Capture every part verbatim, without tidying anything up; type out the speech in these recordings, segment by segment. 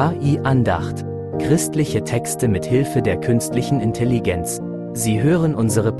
K I-Andacht. Christliche Texte mit Hilfe der künstlichen Intelligenz. Sie hören unsere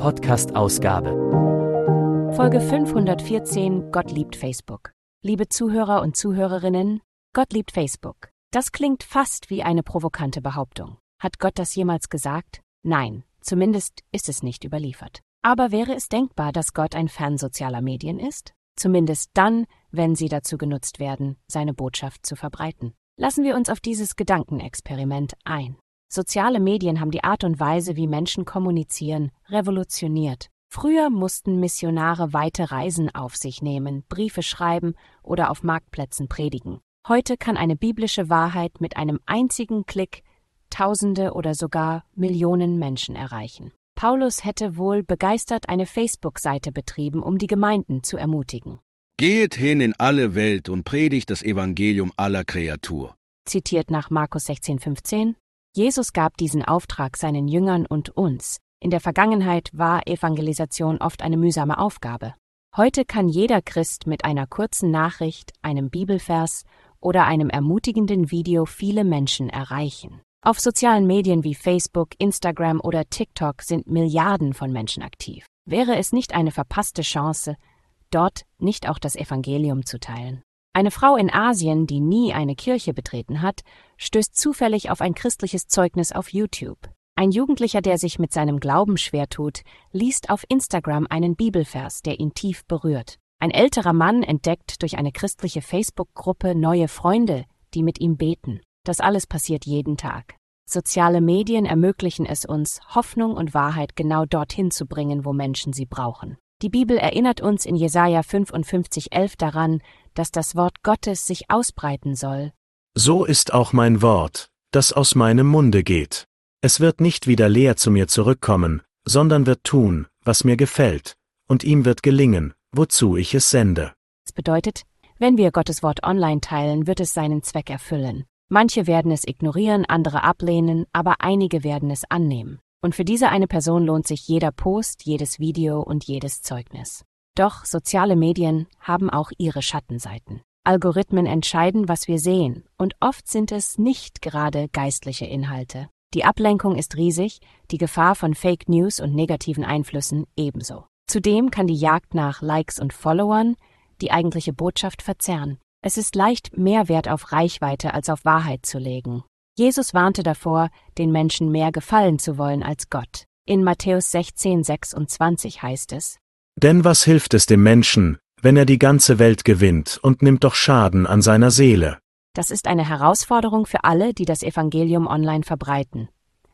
Podcast-Ausgabe. Folge fünfhundertvierzehn. Gott liebt Facebook. Liebe Zuhörer und Zuhörerinnen, Gott liebt Facebook. Das klingt fast wie eine provokante Behauptung. Hat Gott das jemals gesagt? Nein, zumindest ist es nicht überliefert. Aber wäre es denkbar, dass Gott ein Fan sozialer Medien ist? Zumindest dann, wenn sie dazu genutzt werden, seine Botschaft zu verbreiten. Lassen wir uns auf dieses Gedankenexperiment ein. Soziale Medien haben die Art und Weise, wie Menschen kommunizieren, revolutioniert. Früher mussten Missionare weite Reisen auf sich nehmen, Briefe schreiben oder auf Marktplätzen predigen. Heute kann eine biblische Wahrheit mit einem einzigen Klick Tausende oder sogar Millionen Menschen erreichen. Paulus hätte wohl begeistert eine Facebook-Seite betrieben, um die Gemeinden zu ermutigen. Geht hin in alle Welt und predigt das Evangelium aller Kreatur. Zitiert nach Markus sechzehn fünfzehn. Jesus gab diesen Auftrag seinen Jüngern und uns. In der Vergangenheit war Evangelisation oft eine mühsame Aufgabe. Heute kann jeder Christ mit einer kurzen Nachricht, einem Bibelvers oder einem ermutigenden Video viele Menschen erreichen. Auf sozialen Medien wie Facebook, Instagram oder TikTok sind Milliarden von Menschen aktiv. Wäre es nicht eine verpasste Chance, dort nicht auch das Evangelium zu teilen? Eine Frau in Asien, die nie eine Kirche betreten hat, stößt zufällig auf ein christliches Zeugnis auf YouTube. Ein Jugendlicher, der sich mit seinem Glauben schwer tut, liest auf Instagram einen Bibelvers, der ihn tief berührt. Ein älterer Mann entdeckt durch eine christliche Facebook-Gruppe neue Freunde, die mit ihm beten. Das alles passiert jeden Tag. Soziale Medien ermöglichen es uns, Hoffnung und Wahrheit genau dorthin zu bringen, wo Menschen sie brauchen. Die Bibel erinnert uns in Jesaja fünfundfünfzig elf daran, dass das Wort Gottes sich ausbreiten soll. So ist auch mein Wort, das aus meinem Munde geht. Es wird nicht wieder leer zu mir zurückkommen, sondern wird tun, was mir gefällt, und ihm wird gelingen, wozu ich es sende. Das bedeutet, wenn wir Gottes Wort online teilen, wird es seinen Zweck erfüllen. Manche werden es ignorieren, andere ablehnen, aber einige werden es annehmen. Und für diese eine Person lohnt sich jeder Post, jedes Video und jedes Zeugnis. Doch soziale Medien haben auch ihre Schattenseiten. Algorithmen entscheiden, was wir sehen, und oft sind es nicht gerade geistliche Inhalte. Die Ablenkung ist riesig, die Gefahr von Fake News und negativen Einflüssen ebenso. Zudem kann die Jagd nach Likes und Followern die eigentliche Botschaft verzerren. Es ist leicht, mehr Wert auf Reichweite als auf Wahrheit zu legen. Jesus warnte davor, den Menschen mehr gefallen zu wollen als Gott. In Matthäus sechzehn sechsundzwanzig heißt es: Denn was hilft es dem Menschen, wenn er die ganze Welt gewinnt und nimmt doch Schaden an seiner Seele? Das ist eine Herausforderung für alle, die das Evangelium online verbreiten.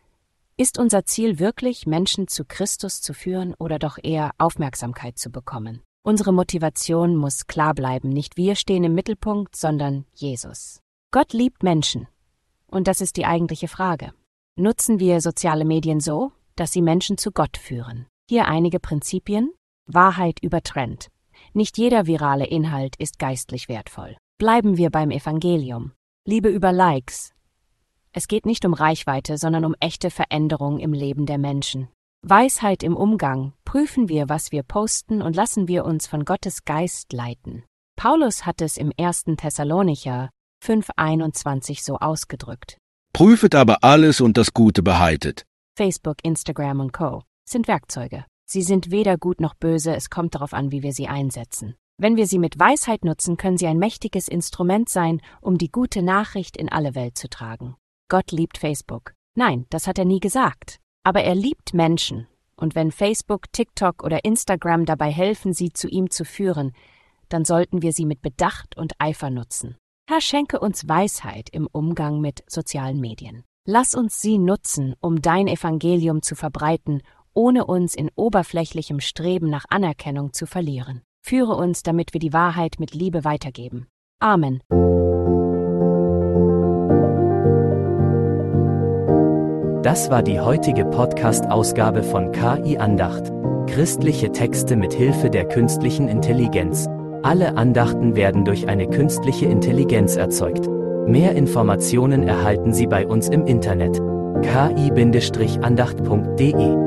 Ist unser Ziel wirklich, Menschen zu Christus zu führen oder doch eher Aufmerksamkeit zu bekommen? Unsere Motivation muss klar bleiben, nicht wir stehen im Mittelpunkt, sondern Jesus. Gott liebt Menschen. Und das ist die eigentliche Frage. Nutzen wir soziale Medien so, dass sie Menschen zu Gott führen? Hier einige Prinzipien. Wahrheit über Trend. Nicht jeder virale Inhalt ist geistlich wertvoll. Bleiben wir beim Evangelium. Liebe über Likes. Es geht nicht um Reichweite, sondern um echte Veränderung im Leben der Menschen. Weisheit im Umgang. Prüfen wir, was wir posten, und lassen wir uns von Gottes Geist leiten. Paulus hat es im ersten Thessalonicher fünf einundzwanzig so ausgedrückt: Prüfet aber alles und das Gute behaltet. Facebook, Instagram und Co. sind Werkzeuge. Sie sind weder gut noch böse, es kommt darauf an, wie wir sie einsetzen. Wenn wir sie mit Weisheit nutzen, können sie ein mächtiges Instrument sein, um die gute Nachricht in alle Welt zu tragen. Gott liebt Facebook. Nein, das hat er nie gesagt. Aber er liebt Menschen. Und wenn Facebook, TikTok oder Instagram dabei helfen, sie zu ihm zu führen, dann sollten wir sie mit Bedacht und Eifer nutzen. Herr, schenke uns Weisheit im Umgang mit sozialen Medien. Lass uns sie nutzen, um dein Evangelium zu verbreiten, ohne uns in oberflächlichem Streben nach Anerkennung zu verlieren. Führe uns, damit wir die Wahrheit mit Liebe weitergeben. Amen. Das war die heutige Podcast-Ausgabe von K I-Andacht. Christliche Texte mit Hilfe der künstlichen Intelligenz. Alle Andachten werden durch eine künstliche Intelligenz erzeugt. Mehr Informationen erhalten Sie bei uns im Internet: k i Bindestrich andacht punkt de.